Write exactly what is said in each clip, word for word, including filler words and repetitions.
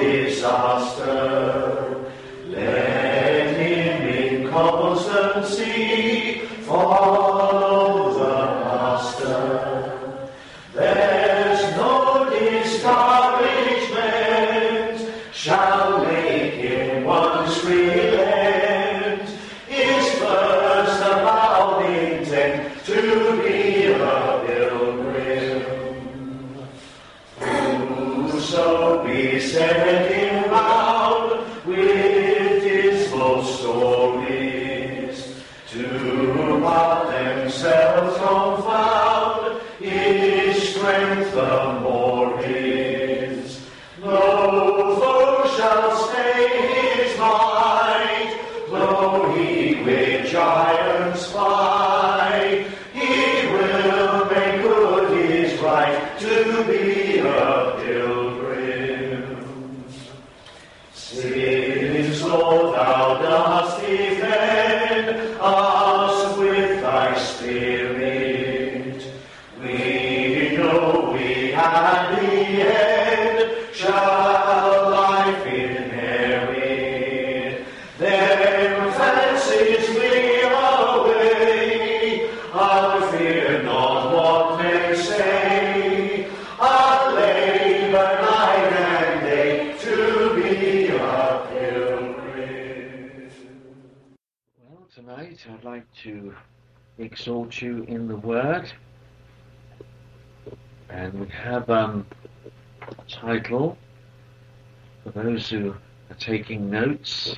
disaster. Let him in constancy follow the Master. There's no discouragement shall make him once relent. His first avowed intent to be a pilgrim. Whoso beset him round with dismal stories, to what themselves confound, his strength the more is. No foe shall stay his might, though he with giants fight. He will make good his right to be a pilgrim. Since, Lord, thou dost defend us with thy Spirit, we know we at the end shall life inherit. Then fancies flee away, I'll fear not what men say. I'll labor night and day to be a pilgrim. Well, tonight I'd like to exhort you in the Word, and we have um, a title for those who are taking notes,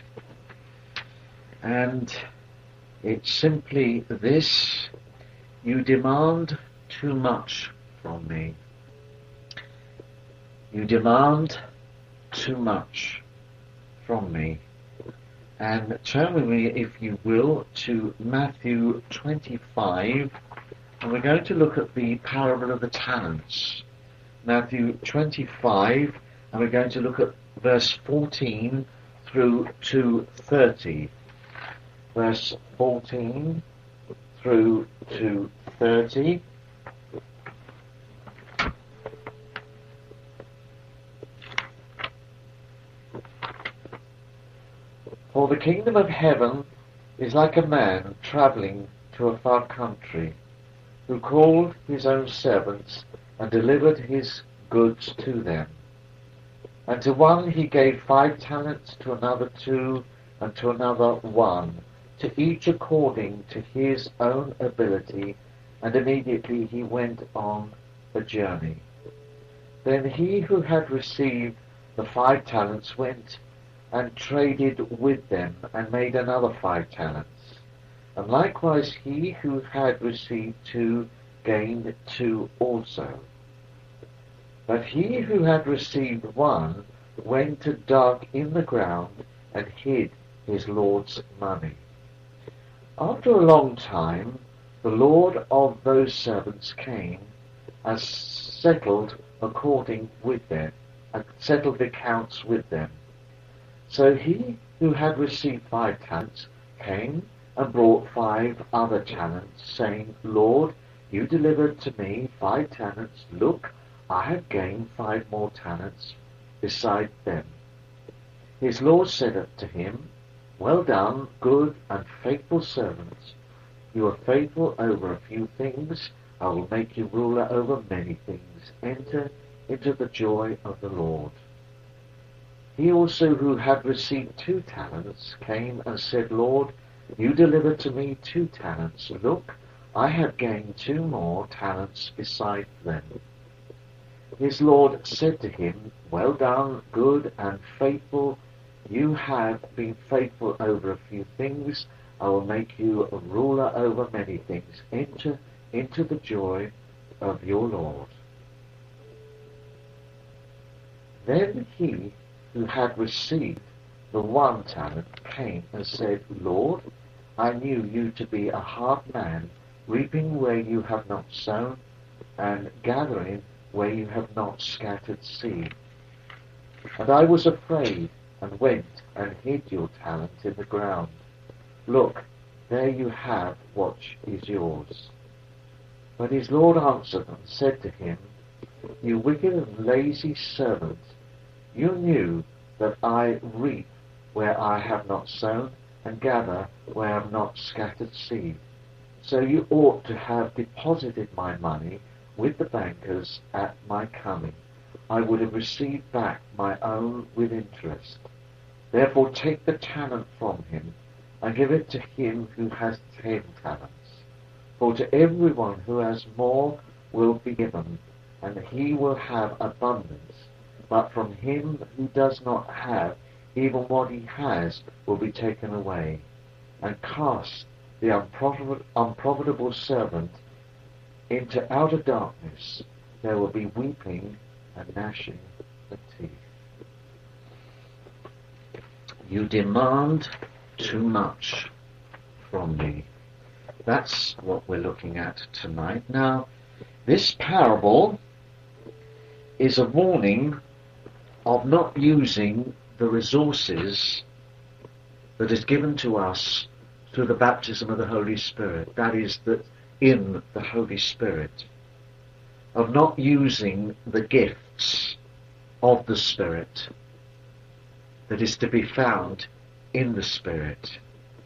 and it's simply this: you demand too much from me. You demand too much from me. And turn with me, if you will, to Matthew twenty-five, and we're going to look at the parable of the talents. Matthew twenty-five, and we're going to look at verse fourteen through to thirty. Verse fourteen through to thirty. For the kingdom of heaven is like a man travelling to a far country, who called his own servants and delivered his goods to them. And to one he gave five talents, to another two, and to another one, to each according to his own ability, and immediately he went on a journey. Then he who had received the five talents went and traded with them, and made another five talents. And likewise he who had received two gained two also. But he who had received one went and dug in the ground, and hid his Lord's money. After a long time, the Lord of those servants came, and settled according with them, and settled accounts with them. So he who had received five talents came and brought five other talents, saying, Lord, you delivered to me five talents. Look, I have gained five more talents beside them. His Lord said to him, Well done, good and faithful servant. You are faithful over a few things. I will make you ruler over many things. Enter into the joy of the Lord. He also who had received two talents came and said, Lord, you delivered to me two talents. Look, I have gained two more talents beside them. His Lord said to him, Well done, good and faithful. You have been faithful over a few things. I will make you a ruler over many things. Enter into the joy of your Lord. Then he who had received the one talent came and said, Lord, I knew you to be a hard man, reaping where you have not sown, and gathering where you have not scattered seed. And I was afraid, and went and hid your talent in the ground. Look, there you have what is yours. But his Lord answered and said to him, You wicked and lazy servant, you knew that I reap where I have not sown, and gather where I have not scattered seed. So you ought to have deposited my money with the bankers at my coming. I would have received back my own with interest. Therefore take the talent from him, and give it to him who has ten talents. For to everyone who has more will be given, and he will have abundance. But from him who does not have, even what he has will be taken away. And cast the unprofitable, unprofitable servant into outer darkness. There will be weeping and gnashing of teeth. You demand too much from me. That's what we're looking at tonight. Now, this parable is a warning of not using the resources that is given to us through the baptism of the Holy Spirit. That is, that in the Holy Spirit. Of not using the gifts of the Spirit that is to be found in the Spirit.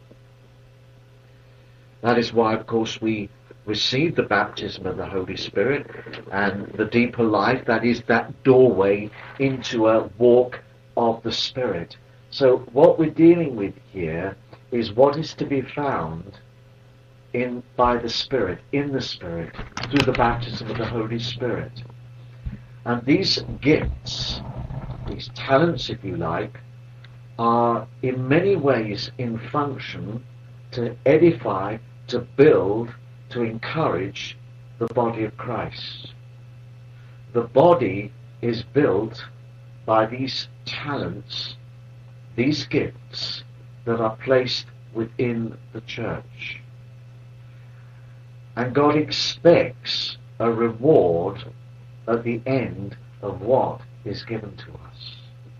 That is why, of course, we receive the baptism of the Holy Spirit and the deeper life, that is that doorway into a walk of the Spirit. So what we're dealing with here is what is to be found in by the Spirit, in the Spirit, through the baptism of the Holy Spirit. And these gifts, these talents, if you like, are in many ways in function to edify, to build, to encourage the body of Christ. The body is built by these talents, these gifts that are placed within the church. And God expects a reward at the end of what is given to us.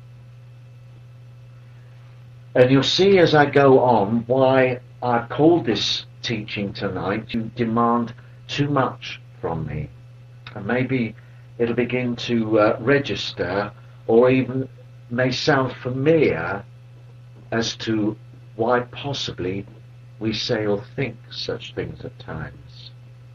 And you'll see as I go on why I've called this teaching tonight, You Demand Too Much from Me. And maybe it'll begin to uh, register, or even may sound familiar as to why possibly we say or think such things at times.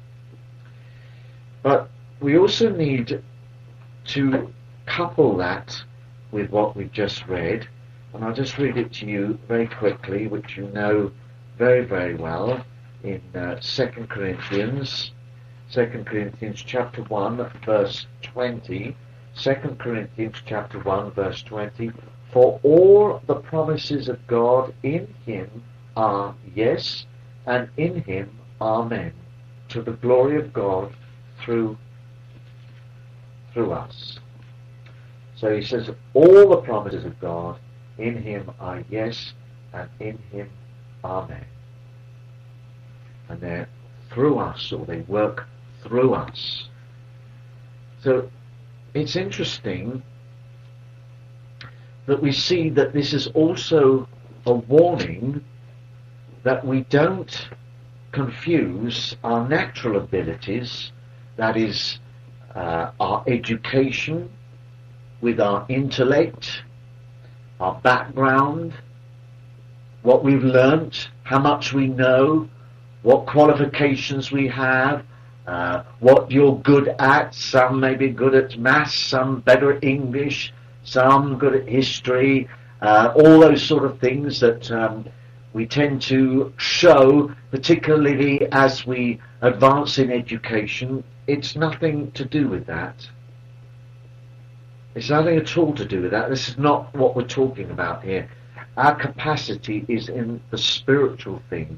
But we also need to couple that with what we've just read, and I'll just read it to you very quickly, which you know very, very well, in uh, Second Corinthians, Second Corinthians chapter one, verse twenty. Second Corinthians chapter one, verse twenty. For all the promises of God in him are yes, and in him amen, to the glory of God through through us. So he says all the promises of God in him are yes, and in him amen. And they're through us, or they work through us. So it's interesting that we see that this is also a warning that we don't confuse our natural abilities, that is, uh, our education, with our intellect, our background, what we've learnt, how much we know, what qualifications we have, uh, what you're good at. Some may be good at maths, some better at English, some good at history, uh, all those sort of things that um, we tend to show, particularly as we advance in education. It's nothing to do with that. It's nothing at all to do with that. This is not what we're talking about here. Our capacity is in the spiritual things.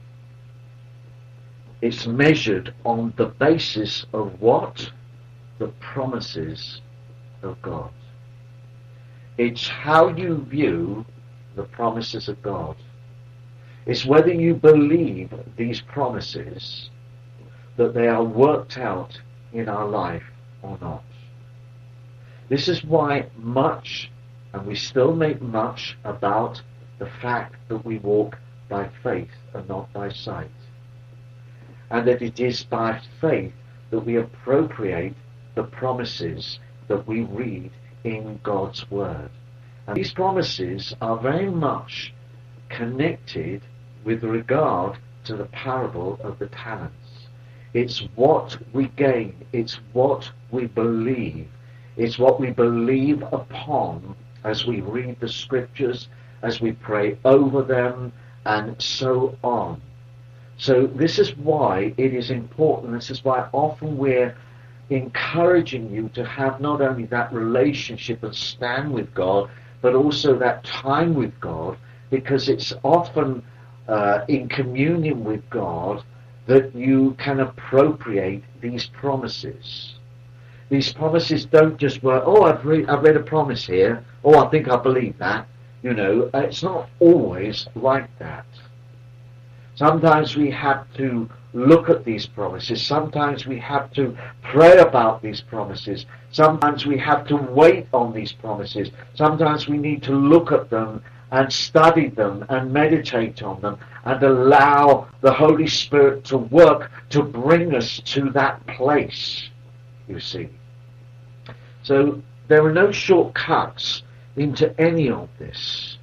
It's measured on the basis of what? The promises of God. It's how you view the promises of God. It's whether you believe these promises, that they are worked out in our life or not. This is why much, and we still make much about the fact that we walk by faith and not by sight. And that it is by faith that we appropriate the promises that we read in God's Word. And these promises are very much connected with regard to the parable of the talents. It's what we gain, it's what we believe, it's what we believe upon as we read the scriptures, as we pray over them, and so on. So this is why it is important, this is why often we're encouraging you to have not only that relationship and stand with God, but also that time with God, because it's often uh, in communion with God that you can appropriate these promises. These promises don't just work, oh, I've, re- I've read a promise here, oh, I think I believe that. You know, it's not always like that. Sometimes we have to look at these promises. Sometimes we have to pray about these promises. Sometimes we have to wait on these promises. Sometimes we need to look at them and study them and meditate on them and allow the Holy Spirit to work to bring us to that place, you see. So there are no shortcuts into any of this.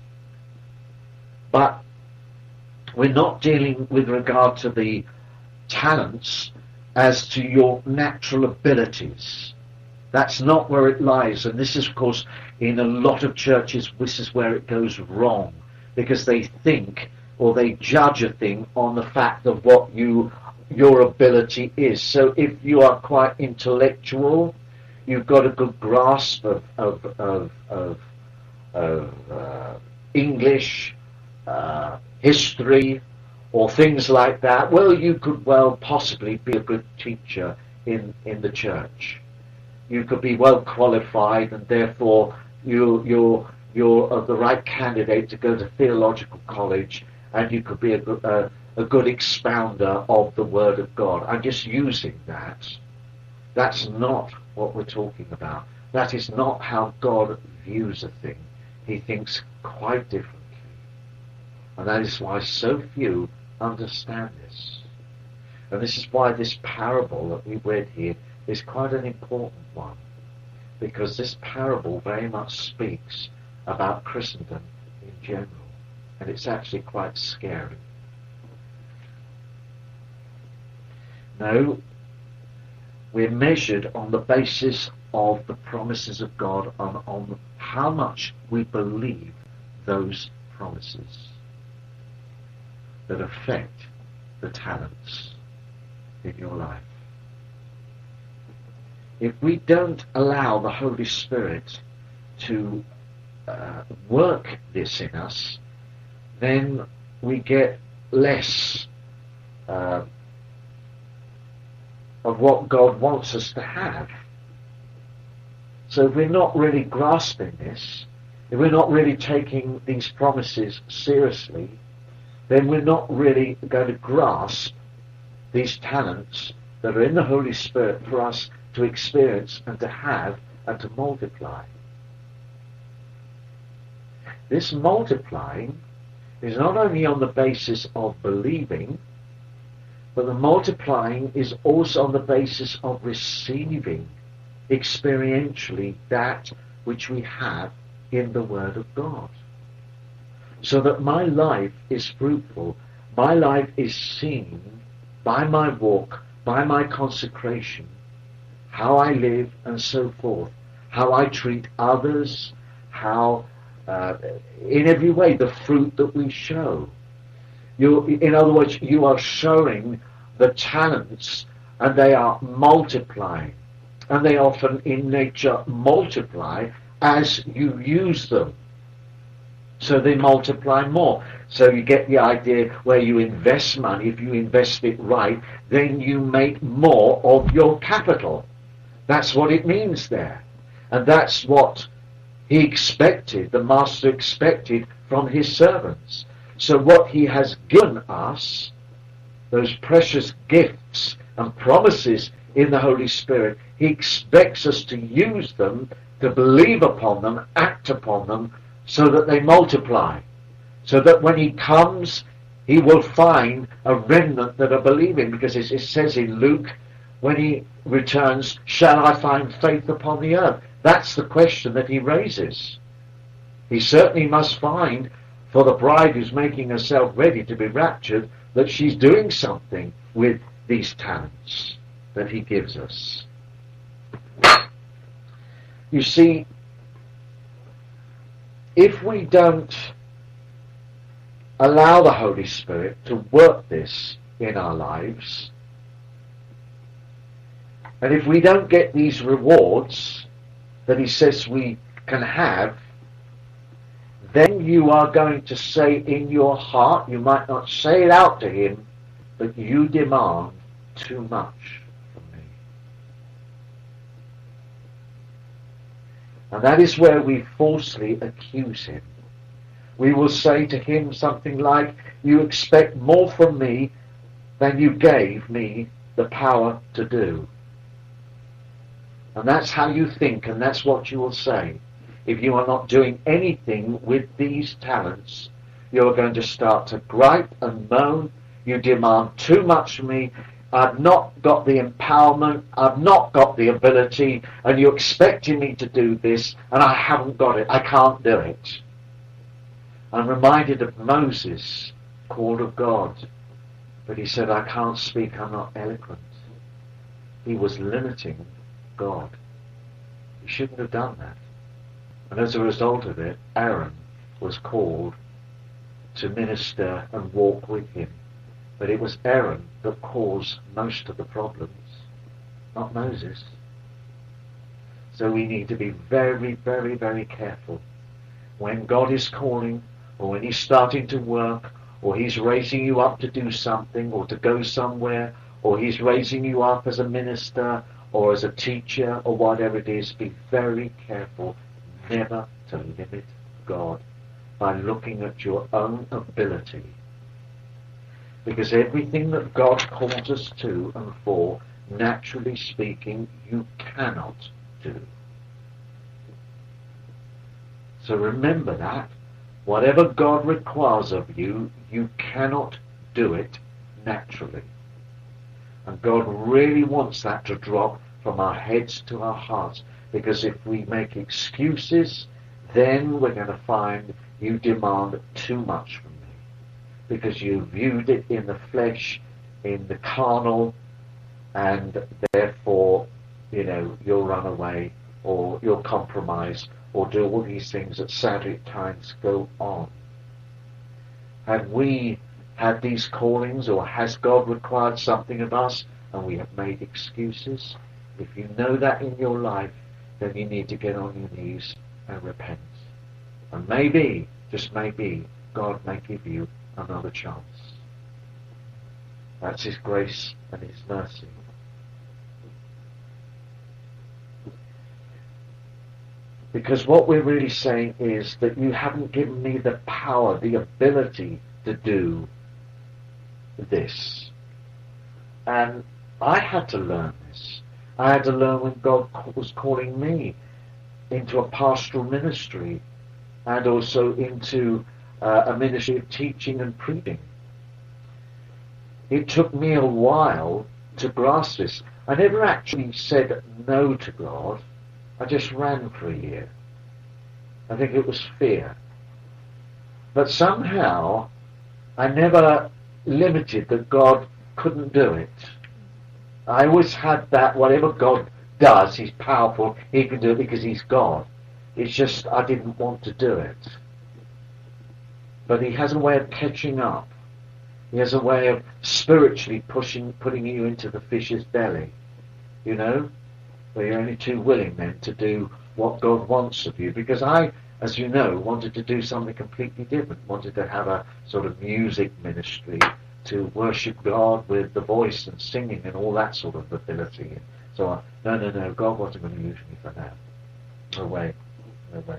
But we're not dealing with regard to the talents as to your natural abilities. That's not where it lies. And this is, of course, in a lot of churches, this is where it goes wrong, because they think or they judge a thing on the fact of what you your ability is. So if you are quite intellectual, you've got a good grasp of of of, of, of uh, English, uh, history, or things like that, well, you could well possibly be a good teacher in, in the church. You could be well qualified, and therefore you, you're, you're the right candidate to go to theological college, and you could be a, a, a good expounder of the Word of God. I'm just using that. That's not what we're talking about. That is not how God views a thing. He thinks quite differently. And that is why so few understand this. And this is why this parable that we read here is quite an important one, because this parable very much speaks about Christendom in general, and it's actually quite scary. No, we're measured on the basis of the promises of God, on, on how much we believe those promises that affect the talents in your life. If we don't allow the Holy Spirit to uh, work this in us, then we get less uh, of what God wants us to have. So if we're not really grasping this, if we're not really taking these promises seriously, then we're not really going to grasp these talents that are in the Holy Spirit for us to experience and to have and to multiply. This multiplying is not only on the basis of believing, but the multiplying is also on the basis of receiving experientially that which we have in the Word of God. So that my life is fruitful, my life is seen by my walk, by my consecration, how I live and so forth, how I treat others, how, uh, in every way, the fruit that we show. You, in other words, you are showing the talents, and they are multiplying. And they often, in nature, multiply as you use them. So they multiply more. So you get the idea where you invest money, if you invest it right, then you make more of your capital. That's what it means there. And that's what he expected, the master expected from his servants. So what he has given us, those precious gifts and promises in the Holy Spirit, he expects us to use them, to believe upon them, act upon them, so that they multiply. So that when he comes, he will find a remnant that are believing. Because it, it says in Luke, when he returns, shall I find faith upon the earth? That's the question that he raises. He certainly must find, for the bride who's making herself ready to be raptured, that she's doing something with these talents that he gives us. You see, if we don't allow the Holy Spirit to work this in our lives, and if we don't get these rewards that he says we can have, then you are going to say in your heart, you might not say it out to him, but you demand too much from me. And that is where we falsely accuse him. We will say to him something like, you expect more from me than you gave me the power to do. And that's how you think, and that's what you will say. If you are not doing anything with these talents, you are going to start to gripe and moan. You demand too much from me. I've not got the empowerment. I've not got the ability. And you're expecting me to do this, and I haven't got it. I can't do it. I'm reminded of Moses, called of God. But he said, I can't speak. I'm not eloquent. He was limiting God. He shouldn't have done that. And as a result of it, Aaron was called to minister and walk with him. But it was Aaron that caused most of the problems, not Moses. So we need to be very, very, very careful. When God is calling, or when he's starting to work, or he's raising you up to do something, or to go somewhere, or he's raising you up as a minister, or as a teacher, or whatever it is, be very careful never to limit God by looking at your own ability. Because everything that God calls us to and for, naturally speaking, you cannot do. So remember that. Whatever God requires of you, you cannot do it naturally. And God really wants that to drop from our heads to our hearts. Because if we make excuses, then we're going to find you demand too much from me. Because you viewed it in the flesh, in the carnal, and therefore, you know, you'll run away, or you'll compromise, or do all these things that sadly at times go on. Had we had these callings, or has God required something of us, and we have made excuses? If you know that in your life, then you need to get on your knees and repent. And maybe, just maybe, God may give you another chance. That's his grace and his mercy. Because what we're really saying is that you haven't given me the power, the ability to do this. And I had to learn this. I had to learn when God was calling me into a pastoral ministry and also into uh, a ministry of teaching and preaching. It took me a while to grasp this. I never actually said no to God. I just ran for a year. I think it was fear. But somehow I never limited that God couldn't do it. I always had that, whatever God does, he's powerful, he can do it because he's God. It's just I didn't want to do it. But he has a way of catching up. He has a way of spiritually pushing, putting you into the fish's belly. You know? Where you're only too willing then to do what God wants of you. Because I, as you know, wanted to do something completely different. Wanted to have a sort of music ministry, to worship God with the voice and singing and all that sort of ability. So, I, no, no, no, God wasn't going to use me for that. No way. No way.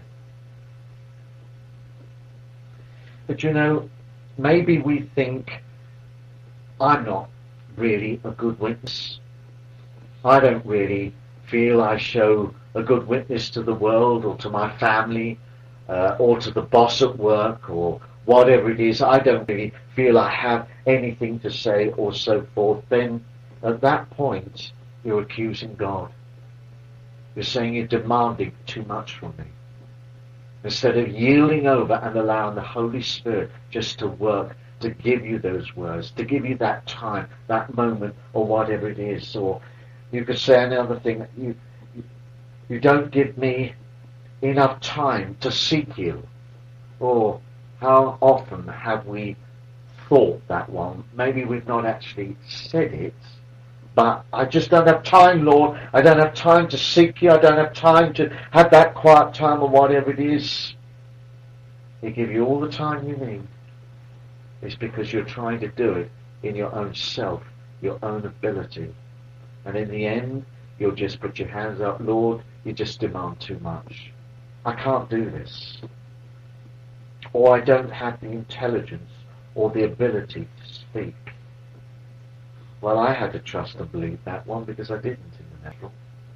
But you know, maybe we think, I'm not really a good witness. I don't really feel I show a good witness to the world or to my family uh, or to the boss at work or whatever it is. I don't really feel I have anything to say or so forth. Then at that point you're accusing God. You're saying you're demanding too much from me. Instead of yielding over and allowing the Holy Spirit just to work, to give you those words, to give you that time, that moment, or whatever it is. Or you could say another thing, you, you don't give me enough time to seek you. Or how often have we thought that one? Maybe we've not actually said it, but I just don't have time, Lord. I don't have time to seek you. I don't have time to have that quiet time or whatever it is. He give you all the time you need. It's because you're trying to do it in your own self, your own ability. And in the end, you'll just put your hands up, Lord, you just demand too much. I can't do this. Or I don't have the intelligence or the ability to speak. Well, I had to trust and believe that one because I didn't in the natural.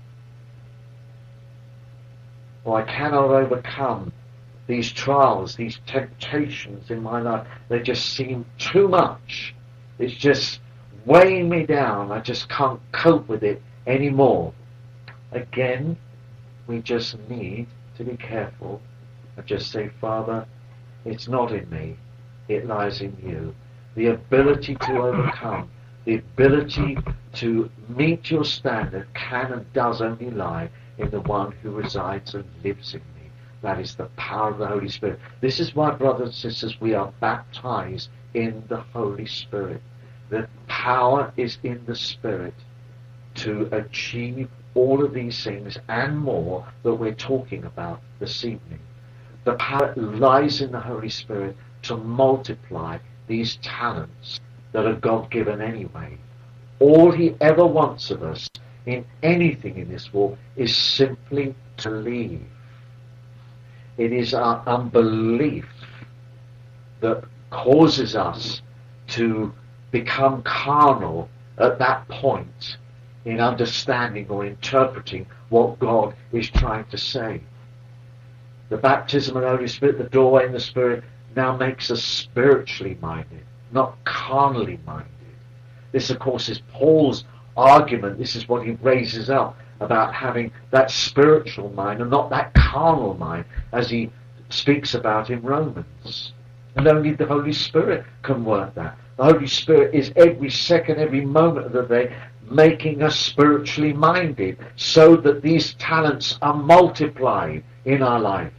Or I cannot overcome these trials, these temptations in my life. They just seem too much. It's just weighing me down. I just can't cope with it anymore. Again, we just need to be careful and just say, Father, it's not in me. It lies in you. The ability to overcome, the ability to meet your standard can and does only lie in the one who resides and lives in me. That is the power of the Holy Spirit. This is why, brothers and sisters, we are baptized in the Holy Spirit. The power is in the Spirit to achieve all of these things and more that we're talking about this evening. The power lies in the Holy Spirit to multiply these talents that are God-given anyway. All he ever wants of us in anything in this walk is simply to believe. It is our unbelief that causes us to become carnal at that point in understanding or interpreting what God is trying to say. The baptism of the Holy Spirit, the doorway in the Spirit, now makes us spiritually minded, not carnally minded. This, of course, is Paul's argument. This is what he raises up about having that spiritual mind and not that carnal mind, as he speaks about in Romans. And only the Holy Spirit can work that. The Holy Spirit is every second, every moment of the day making us spiritually minded so that these talents are multiplied in our life.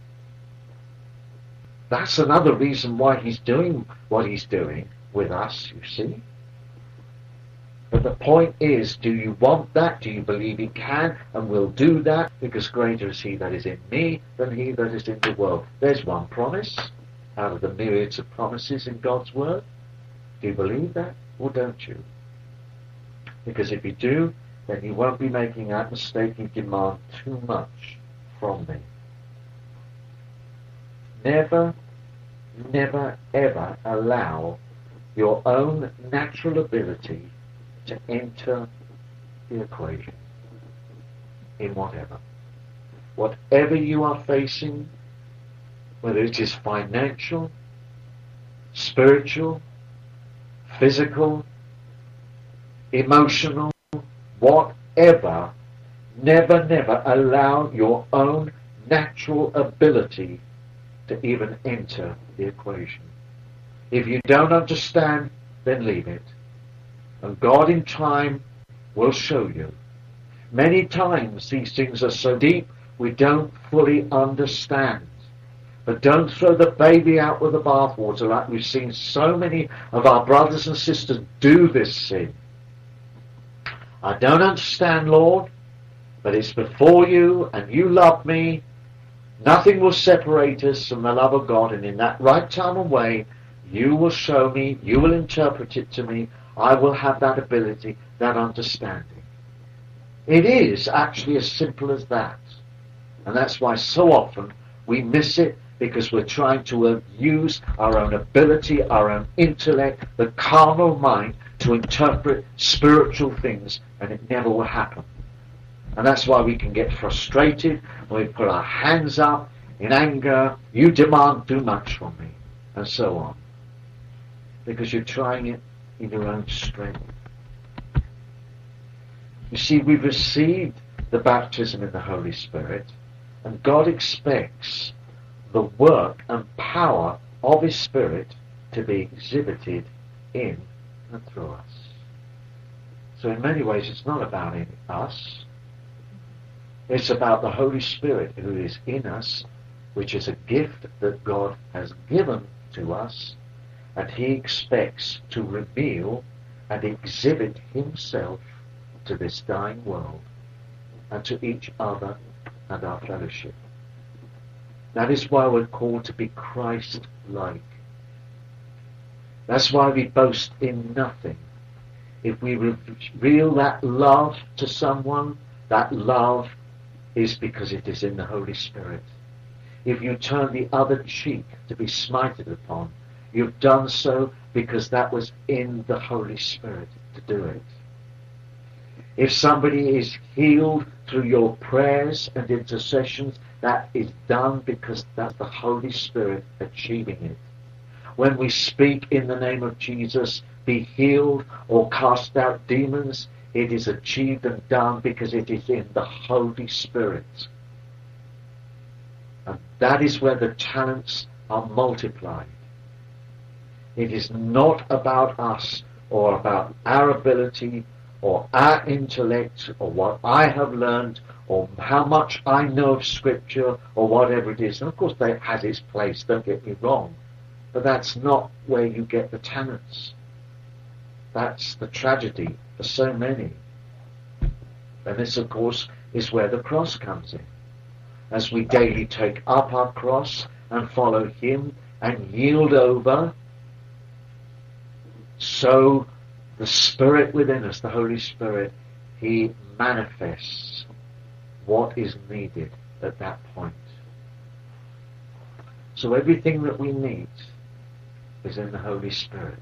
That's another reason why he's doing what he's doing with us, you see. But the point is, do you want that? Do you believe he can and will do that? Because greater is he that is in me than he that is in the world. There's one promise out of the myriads of promises in God's word. Do you believe that or don't you? Because if you do, then you won't be making that mistake and demand too much from me. Never, never, ever allow your own natural ability to enter the equation in whatever. Whatever you are facing, whether it is financial, spiritual, physical, emotional, whatever, never, never allow your own natural ability to even enter the equation. If you don't understand, then leave it. And God in time will show you. Many times these things are so deep we don't fully understand. But don't throw the baby out with the bathwater like we've seen so many of our brothers and sisters do this sin. I don't understand, Lord, but it's before you and you love me. Nothing will separate us from the love of God, and in that right time and way, you will show me, you will interpret it to me. I will have that ability, that understanding. It is actually as simple as that. And that's why so often we miss it, because we're trying to use our own ability, our own intellect, the carnal mind to interpret spiritual things, and it never will happen. And that's why we can get frustrated when we put our hands up in anger. You demand too much from me, and so on. Because you're trying it in your own strength. You see, we've received the baptism in the Holy Spirit, and God expects the work and power of his Spirit to be exhibited in and through us. So in many ways it's not about in us. It's about the Holy Spirit who is in us, which is a gift that God has given to us, and he expects to reveal and exhibit himself to this dying world and to each other and our fellowship. That is why we're called to be Christ-like. That's why we boast in nothing. If we reveal that love to someone, that love is because it is in the Holy Spirit. If you turn the other cheek to be smited upon, you've done so because that was in the Holy Spirit to do it. If somebody is healed through your prayers and intercessions, that is done because that's the Holy Spirit achieving it. When we speak in the name of Jesus, be healed or cast out demons, it is achieved and done because it is in the Holy Spirit. And that is where the talents are multiplied. It is not about us or about our ability or our intellect or what I have learned or how much I know of Scripture or whatever it is. And of course that has its place, don't get me wrong. But that's not where you get the talents. That's the tragedy for so many. And this, of course, is where the cross comes in. As we daily take up our cross and follow him and yield over, so the Spirit within us, the Holy Spirit, he manifests what is needed at that point. So everything that we need is in the Holy Spirit.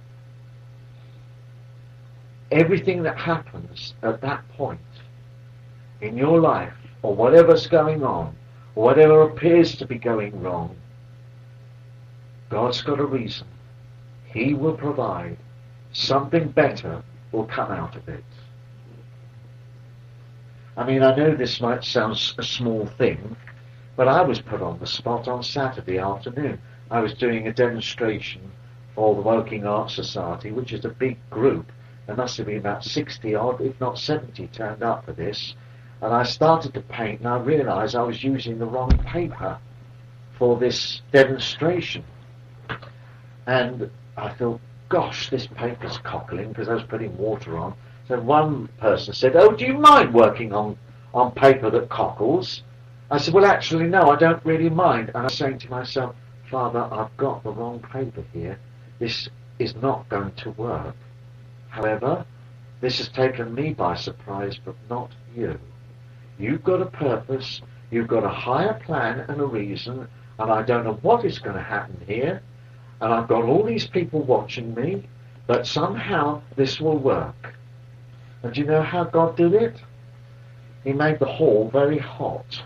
Everything that happens at that point in your life, or whatever's going on, or whatever appears to be going wrong, God's got a reason. He will provide. Something better will come out of it. I mean, I know this might sound a small thing, but I was put on the spot on Saturday afternoon. I was doing a demonstration for the Woking Arts Society, which is a big group. There must have been about sixty odd, if not seventy, turned up for this. And I started to paint, and I realised I was using the wrong paper for this demonstration. And I thought, gosh, this paper's cockling, because I was putting water on. So one person said, oh, do you mind working on, on paper that cockles? I said, well, actually, no, I don't really mind. And I was saying to myself, Father, I've got the wrong paper here. This is not going to work. However, this has taken me by surprise, but not you. You've got a purpose, you've got a higher plan and a reason, and I don't know what is going to happen here, and I've got all these people watching me, but somehow this will work. And do you know how God did it? He made the hall very hot.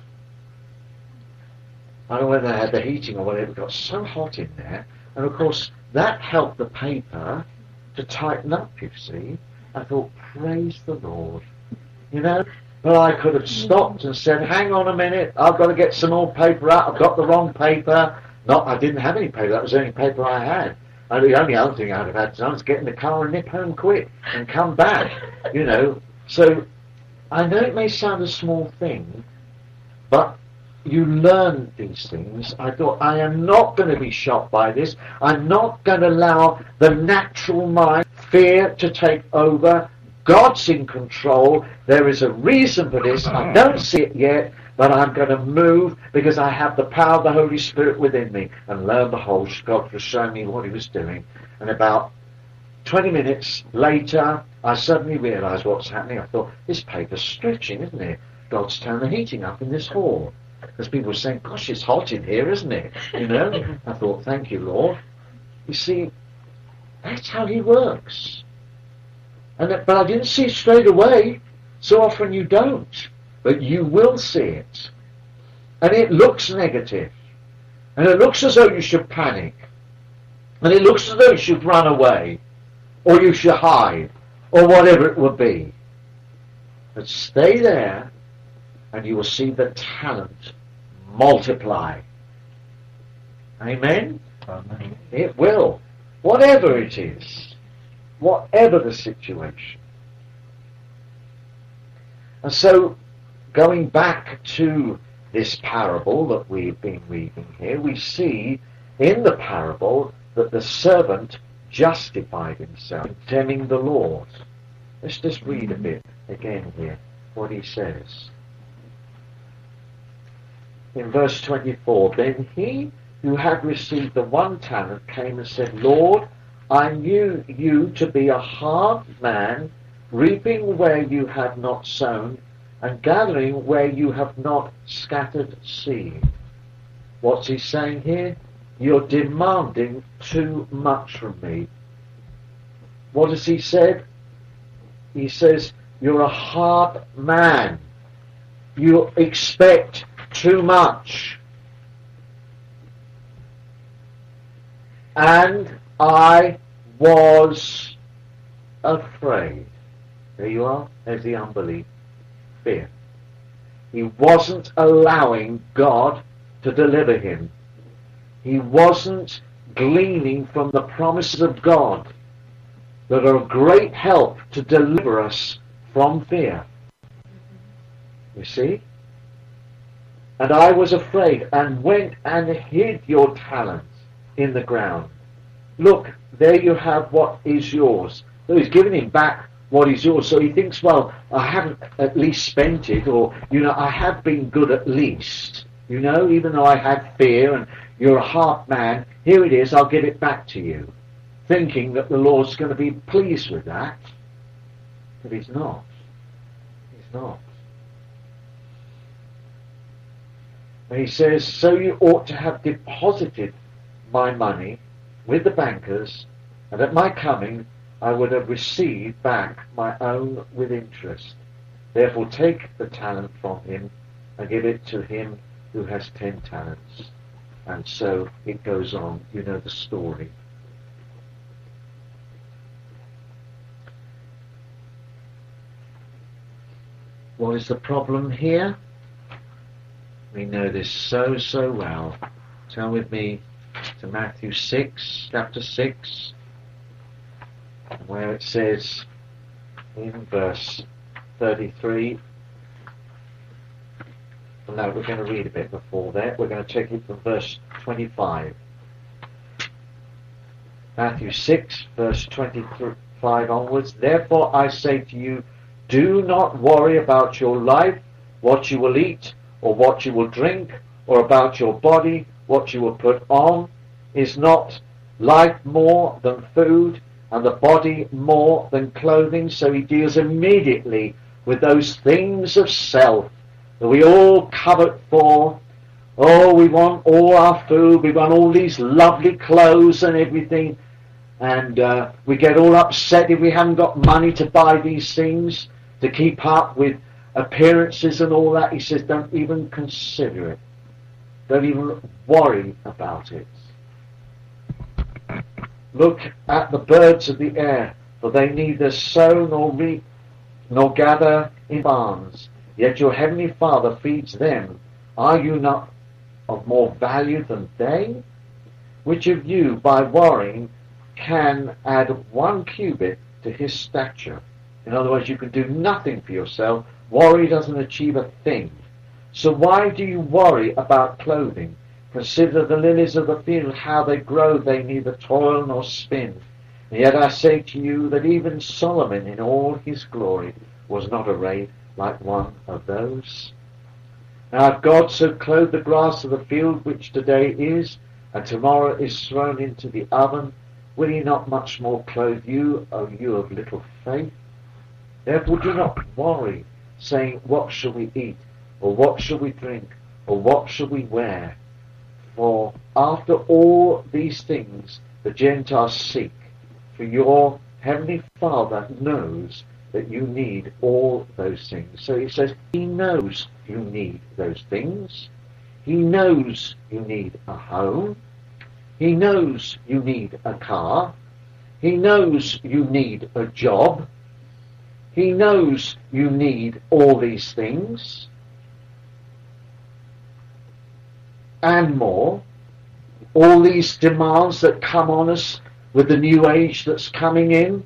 I don't know whether they had the heating or whatever, it got so hot in there, and of course that helped the paper to tighten up, you see. I thought, praise the Lord. You know, but I could have stopped and said, hang on a minute, I've got to get some more paper out, I've got the wrong paper. Not, I didn't have any paper, that was the only paper I had. And the only other thing I'd have had to do was get in the car and nip home quick and come back, you know. So, I know it may sound a small thing, but you learn these things. I thought, I am not going to be shocked by this. I'm not going to allow the natural mind, fear to take over. God's in control. There is a reason for this. I don't see it yet, but I'm going to move because I have the power of the Holy Spirit within me. And lo and behold, God was showing me what he was doing. And about twenty minutes later, I suddenly realised what's happening. I thought, this paper's stretching, isn't it? God's turned the heating up in this hall. Because people were saying, gosh, it's hot in here, isn't it? You know? I thought, thank you, Lord. You see, that's how he works. And that, but I didn't see it straight away. So often you don't. But you will see it. And it looks negative. And it looks as though you should panic. And it looks as though you should run away. Or you should hide. Or whatever it would be. But stay there, and you will see the talent multiply. Amen? Amen. It will. Whatever it is. Whatever the situation. And so, going back to this parable that we've been reading here, we see in the parable that the servant justified himself, condemning the Lord. Let's just read a bit again here, what he says. In verse twenty-four, then he who had received the one talent came and said, Lord, I knew you to be a hard man, reaping where you had not sown, and gathering where you have not scattered seed. What's he saying here? You're demanding too much from me. What has he said? He says, you're a hard man. You expect too much. And I was afraid. There you are. There's the unbelief. Fear. He wasn't allowing God to deliver him. He wasn't gleaning from the promises of God that are a great help to deliver us from fear. You see? And I was afraid and went and hid your talent in the ground. Look, there you have what is yours. So he's giving him back what is yours. So he thinks, well, I haven't at least spent it, or, you know, I have been good at least. You know, even though I had fear and you're a hard man, here it is, I'll give it back to you. Thinking that the Lord's going to be pleased with that. But he's not. He's not. And he says, so you ought to have deposited my money with the bankers, and at my coming I would have received back my own with interest. Therefore take the talent from him and give it to him who has ten talents. And so it goes on. You know the story. What is the problem here? We know this so, so well. Turn with me to Matthew six, chapter six, where it says in verse thirty-three. Well, no, we're going to read a bit before that. We're going to take it from verse twenty-five. Matthew six, verse twenty-five onwards. Therefore I say to you, do not worry about your life, what you will eat, or what you will drink, or about your body, what you will put on. Is not life more than food, and the body more than clothing? So he deals immediately with those things of self that we all covet for. Oh, we want all our food, we want all these lovely clothes and everything, and uh, we get all upset if we haven't got money to buy these things, to keep up with appearances and all that. He says, don't even consider it. Don't even worry about it. Look at the birds of the air, for they neither sow nor reap nor gather in barns, yet your heavenly Father feeds them. Are you not of more value than they? Which of you, by worrying, can add one cubit to his stature? In other words, you can do nothing for yourself. Worry doesn't achieve a thing. So why do you worry about clothing? Consider the lilies of the field, how they grow, they neither toil nor spin. And yet I say to you that even Solomon in all his glory was not arrayed like one of those. Now if God so clothed the grass of the field, which today is, and tomorrow is thrown into the oven, will he not much more clothe you, O you of little faith? Therefore do not worry, saying, what shall we eat, or what shall we drink, or what shall we wear? For after all these things the Gentiles seek, for your heavenly Father knows that you need all those things. So he says he knows you need those things. He knows you need a home. He knows you need a car. He knows you need a job. He knows you need all these things and more. all these demands that come on us with the new age that's coming in,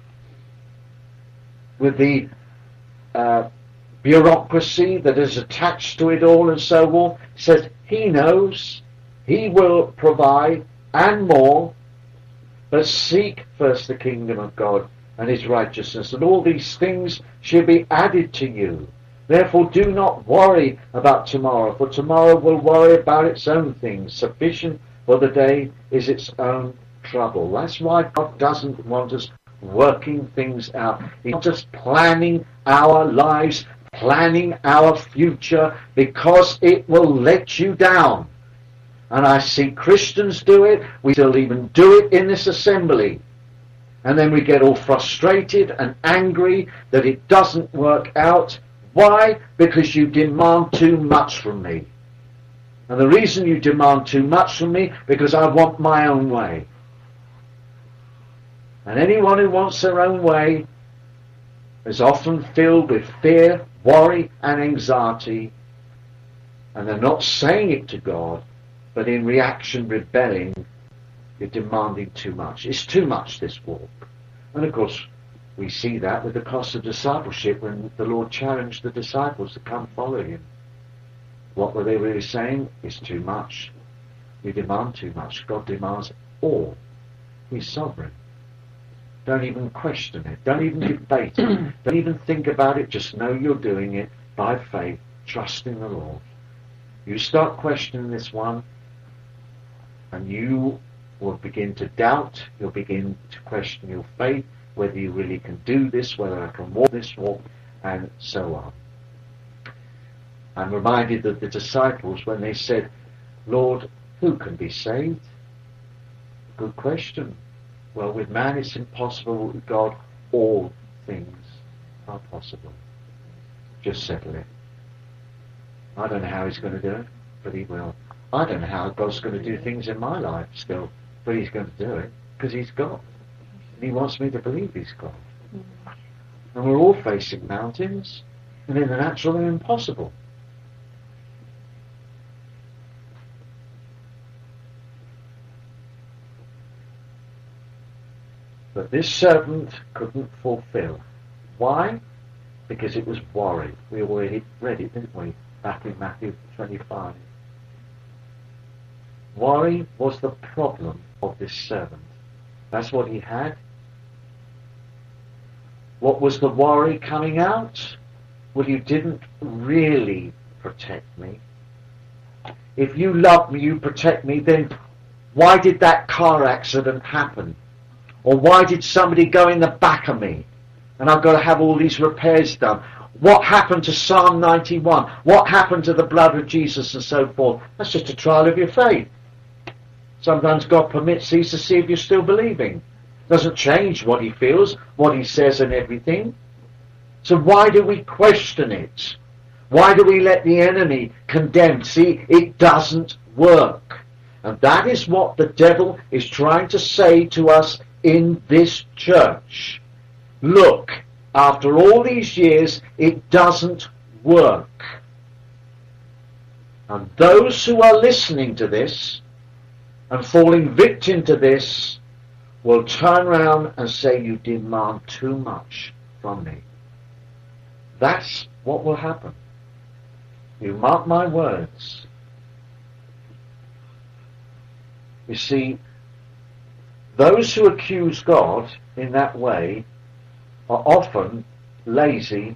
with the uh, bureaucracy that is attached to it all and so on, says he knows, he will provide and more, but seek first the kingdom of God and his righteousness, and all these things shall be added to you. Therefore do not worry about tomorrow, for tomorrow will worry about its own things. Sufficient for the day is its own trouble. That's why God doesn't want us working things out. He wants us planning our lives, planning our future, because it will let you down. And I see Christians do it. We still even do it in this assembly. And then we get all frustrated and angry that it doesn't work out. Why? Because you demand too much from me. And the reason you demand too much from me, because I want my own way. And anyone who wants their own way is often filled with fear, worry, and anxiety. And they're not saying it to God, but in reaction, rebelling, you're demanding too much. It's too much, this walk. And of course, we see that with the cost of discipleship when the Lord challenged the disciples to come follow him. What were they really saying? It's too much. You demand too much. God demands all. He's sovereign. Don't even question it. Don't even debate it. Don't even think about it. Just know you're doing it by faith, trusting the Lord. You start questioning this one, and you will begin to doubt. You'll begin to question your faith, whether you really can do this, whether I can walk this walk, and so on. I'm reminded of the disciples when they said, Lord, who can be saved? Good question. Well, with man it's impossible. With God, all things are possible. Just settle it. I don't know how he's going to do it, but he will. I don't know how God's going to do things in my life still, but he's going to do it, because he's God. And he wants me to believe he's God. And we're all facing mountains, and in the natural they're impossible. But this servant couldn't fulfill. Why? Because it was worry. We already read it, didn't we? Back in Matthew twenty-five. Worry was the problem of this servant. That's what he had. What was the worry coming out? Well, you didn't really protect me. If you love me, you protect me, then why did that car accident happen? Or why did somebody go in the back of me? And I've got to have all these repairs done. What happened to Psalm ninety-one? What happened to the blood of Jesus and so forth? That's just a trial of your faith. Sometimes God permits these to see if you're still believing. Doesn't change what he feels, what he says and everything. So why do we question it? Why do we let the enemy condemn? See, it doesn't work. And that is what the devil is trying to say to us in this church. Look, after all these years, it doesn't work. And those who are listening to this and falling victim to this will turn around and say, you demand too much from me. That's what will happen. You mark my words. You see, those who accuse God in that way are often lazy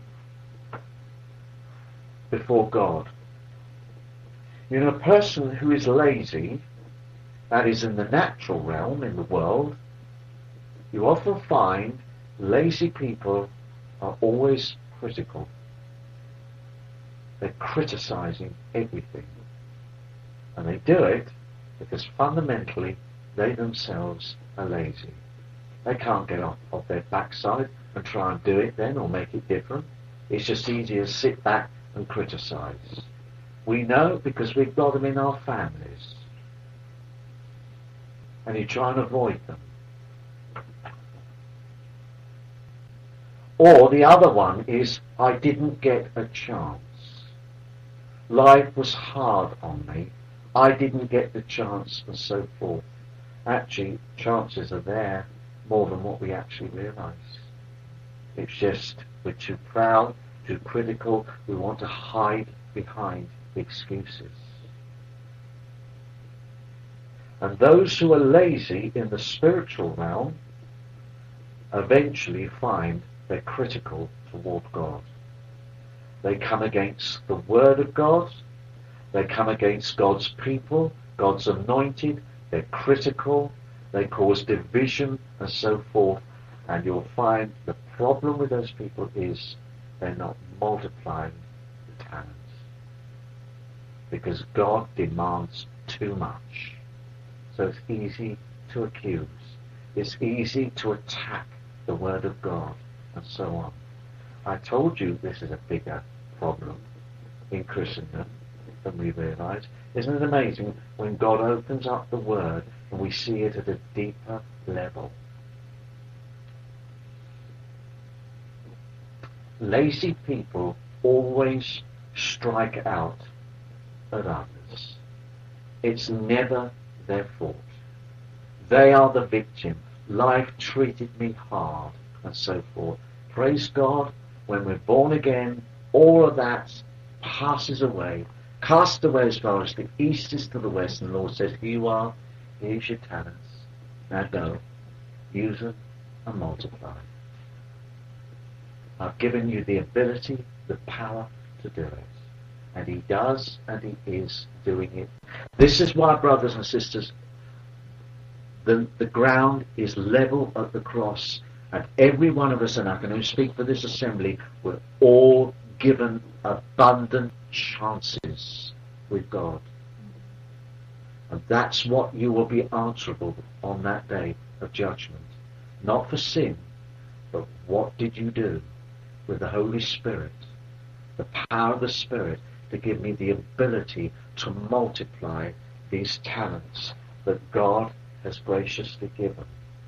before God. You know, a person who is lazy, that is in the natural realm, in the world, you often find lazy people are always critical. They're criticizing everything. And they do it because fundamentally they themselves are lazy. They can't get off of their backside and try and do it then or make it different. It's just easier to sit back and criticize. We know because we've got them in our families. And you try and avoid them. Or the other one is, I didn't get a chance. Life was hard on me. I didn't get the chance, and so forth. Actually, chances are there more than what we actually realise. It's just we're too proud, too critical, we want to hide behind excuses. And those who are lazy in the spiritual realm eventually find they're critical toward God. They come against the Word of God, they come against God's people, God's anointed, they're critical, they cause division and so forth, and you'll find the problem with those people is they're not multiplying the talents. Because God demands too much. So it's easy to accuse. It's easy to attack the Word of God and so on. I told you this is a bigger problem in Christendom than we realise. Isn't it amazing when God opens up the Word and we see it at a deeper level? Lazy people always strike out at others. It's never their fault. They are the victim. Life treated me hard and so forth. Praise God, when we're born again, all of that passes away, cast away as far as the east is to the west, and the Lord says, here you are, here's your talents. Now go, use them and multiply. I've given you the ability, the power to do it. And he does, and he is doing it. This is why, brothers and sisters, the, the ground is level at the cross, and every one of us, and I can only speak for this assembly, we're all given abundant chances with God. And that's what you will be answerable on that day of judgment. Not for sin, but what did you do with the Holy Spirit, the power of the Spirit, to give me the ability to multiply these talents that God has graciously given.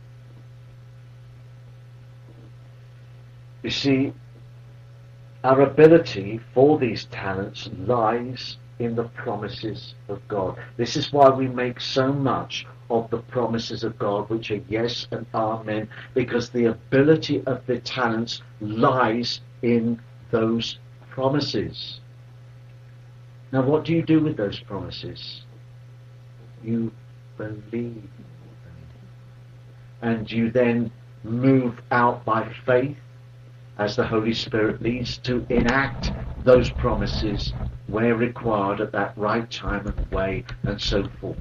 You see, our ability for these talents lies in the promises of God. This is why we make so much of the promises of God, which are yes and amen, because the ability of the talents lies in those promises. Now, what do you do with those promises? You believe them. And you then move out by faith as the Holy Spirit leads to enact those promises where required at that right time and way and so forth.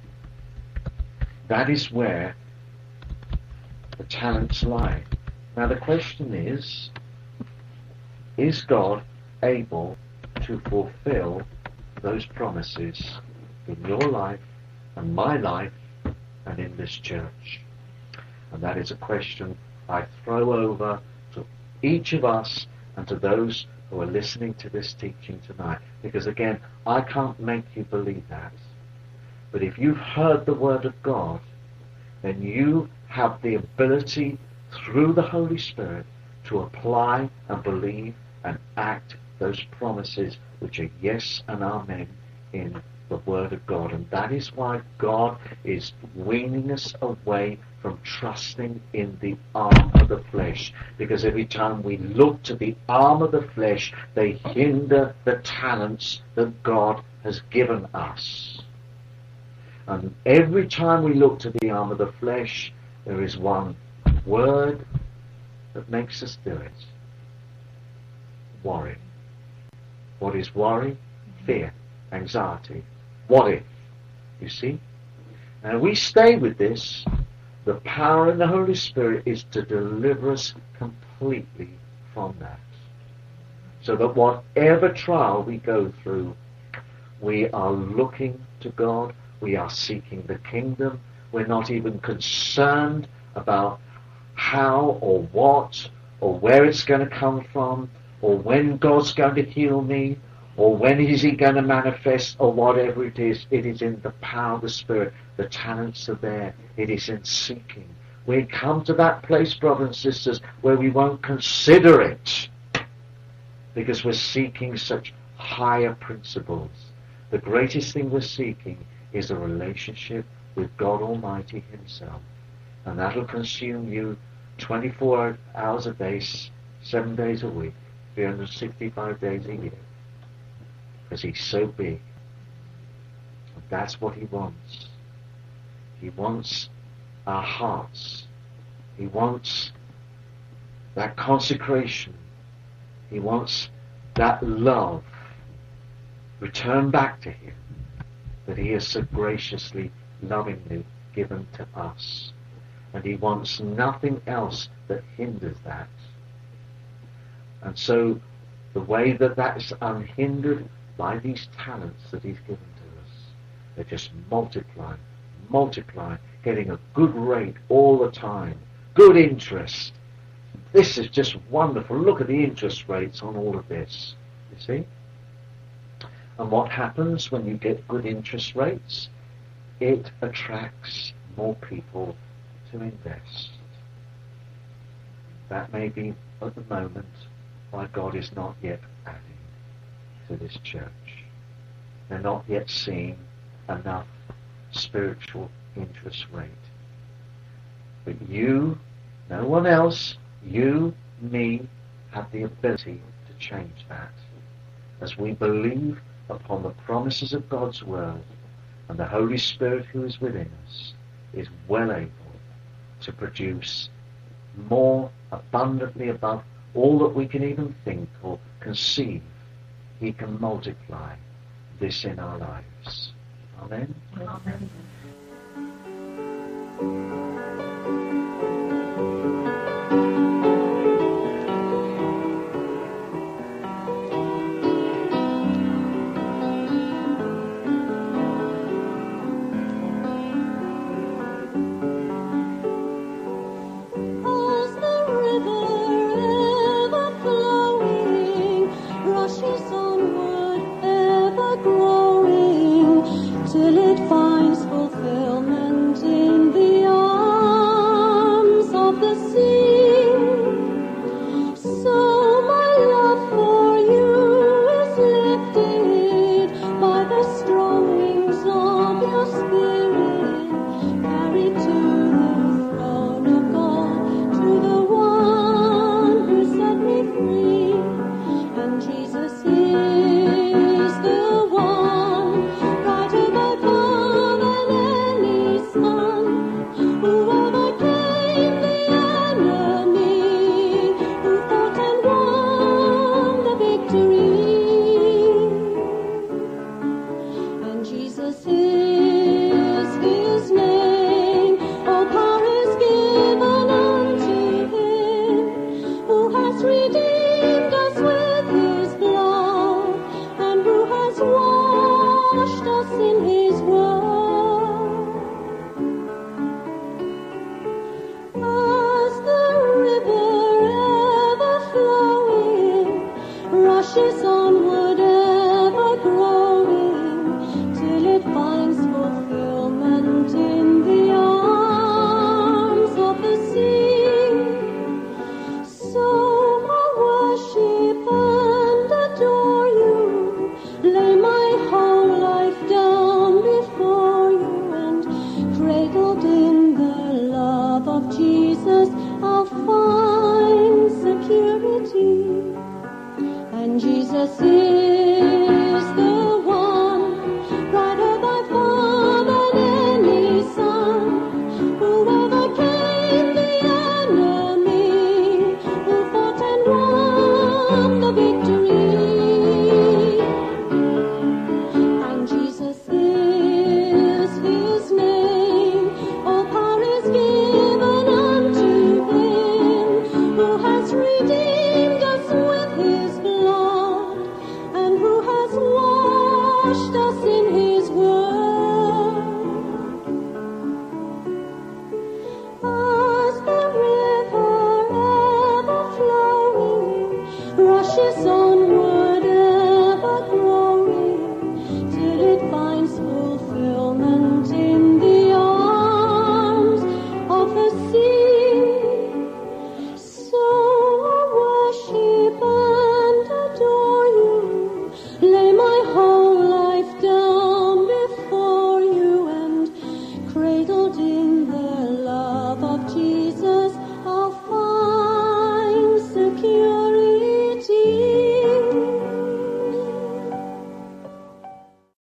That is where the talents lie. Now the question is, is God able to fulfill those promises in your life and my life and in this church? And that is a question I throw over to each of us and to those who are listening to this teaching tonight. Because again, I can't make you believe that. But if you've heard the Word of God, then you have the ability through the Holy Spirit to apply and believe and act those promises which are yes and amen in the Word of God. And that is why God is weaning us away from trusting in the arm of the flesh. Because every time we look to the arm of the flesh, they hinder the talents that God has given us. And every time we look to the arm of the flesh, there is one word that makes us do it. Worry. What is worry? Fear, anxiety. What if? You see? And we stay with this. The power in the Holy Spirit is to deliver us completely from that. So that whatever trial we go through, we are looking to God. We are seeking the kingdom. We're not even concerned about how or what or where it's going to come from or when God's going to heal me or when is he going to manifest or whatever it is. It is in the power of the Spirit. The talents are there. It is in seeking. We come to that place, brothers and sisters, where we won't consider it because we're seeking such higher principles. The greatest thing we're seeking is a relationship with God Almighty himself. And that'll consume you twenty-four hours a day, seven days a week, three hundred sixty-five days a year. Because he's so big. And that's what he wants. He wants our hearts. He wants that consecration. He wants that love returned back to him that he has so graciously, lovingly given to us. And he wants nothing else that hinders that. And so the way that that is unhindered by these talents that he's given to us, they're just multiplying, multiplying, getting a good rate all the time, good interest. This is just wonderful. Look at the interest rates on all of this, you see? And what happens when you get good interest rates? It attracts more people to invest. That may be at the moment why God is not yet adding to this church. They're not yet seeing enough spiritual interest rate. But you, no one else, you, me, have the ability to change that. As we believe upon the promises of God's word, and the Holy Spirit who is within us is well able to produce more abundantly above all that we can even think or conceive. He can multiply this in our lives. Amen. Amen. Lay my heart